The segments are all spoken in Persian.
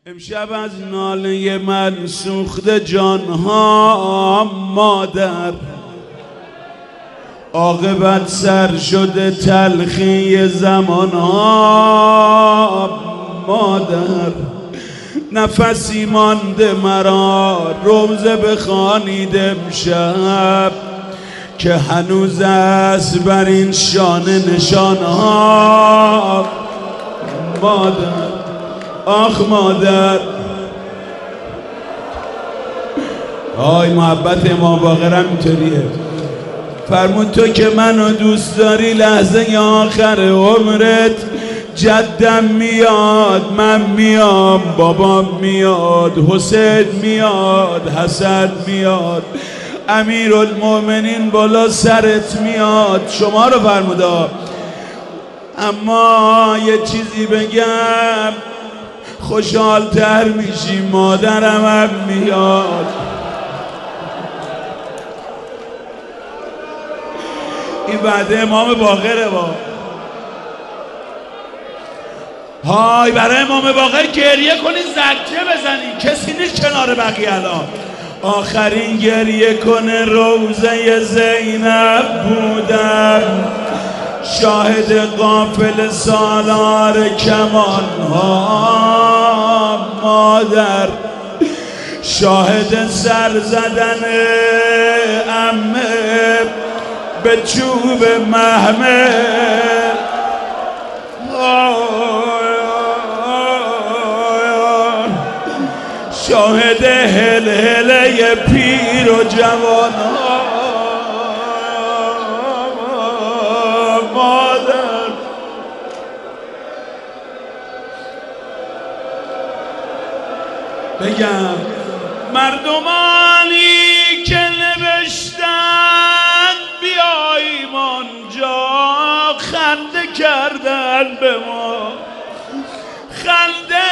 امشب از ناله من سوخته جانها مادر، عاقبت سر شده تلخی زمانها مادر. نفسی مانده مرا روزه بخوانید امشب، که هنوز است بر این شانه نشانها مادر. آخ مادر، آی محبت امام باقر هم اینطوریه. فرمود تو که منو دوست داری لحظه آخر عمرت، جدم میاد، من میام، بابام میاد، حسین میاد، حسن میاد، امیرالمومنین بالا سرت میاد. شما رو فرمودا. اما یه چیزی بگم، خوشحالتر میشی، مادرم هم میاد. این بعد امام باقره با های برای امام باقر گریه کنی، زجه بزنی، کسی نیست کنار بقیه. الان آخرین گریه کنه روزه زینب بودم، شاهد قافل سالار کمان ها مادر، شاهد سر زدن عمه به چوب محمل، شاهد هلهله پیر و جوان ها مادر. بگم مردمانی که نوشتن بیاییم آنجا، خنده کردن به ما، خنده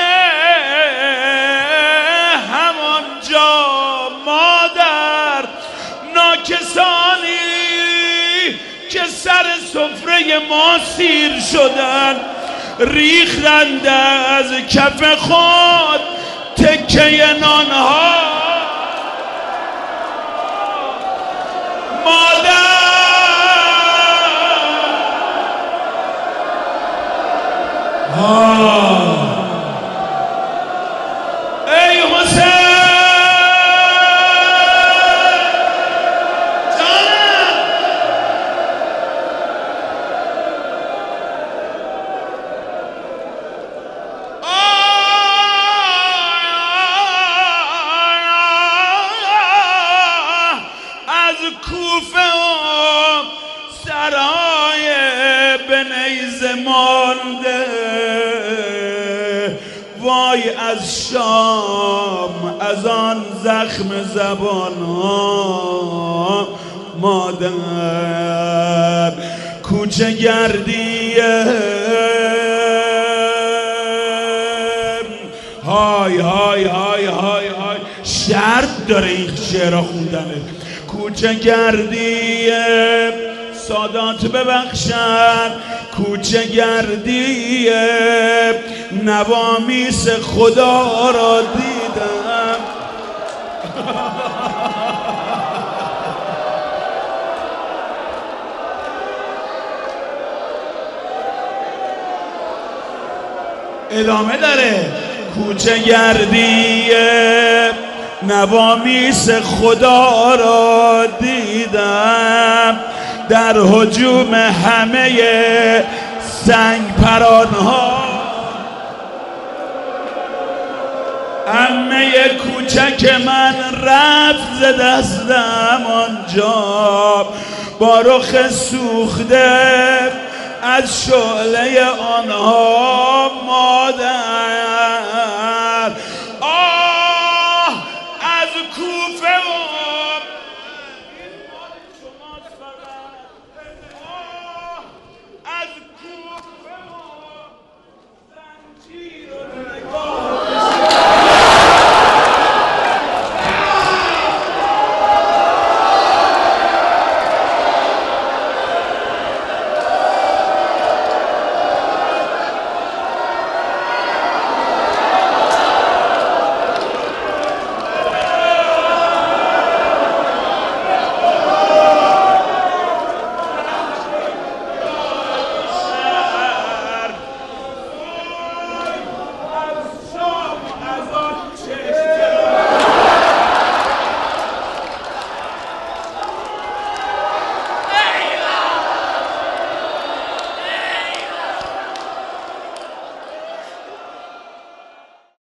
همانجا مادر. ناکسانی که سر سفره ما سیر شدن، ریختند از کف خود تکه نانها مادر. ای حسین جانم، از کوفه و سرای بنیزه مانده، وای از شام از آن زخم زبان ها مادر. کوچه گردیه های های های های های، شرط داره این شعرها خوندنه. کوچه گردیه سادات ببخشن، کوچه گردیه نوامیس خدا را دیدم. ادامه داره. کوچه گردیه نوامیس خدا را دیدم، در هجوم همه سنگ پران ها. عمه کوچک من رفت ز دستم آنجا، با رخ سوخته از شعله آنها مادر.